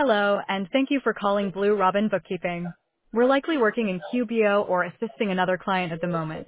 Hello, and thank you for calling Blue Robin Bookkeeping. We're likely working in QBO or assisting another client at the moment.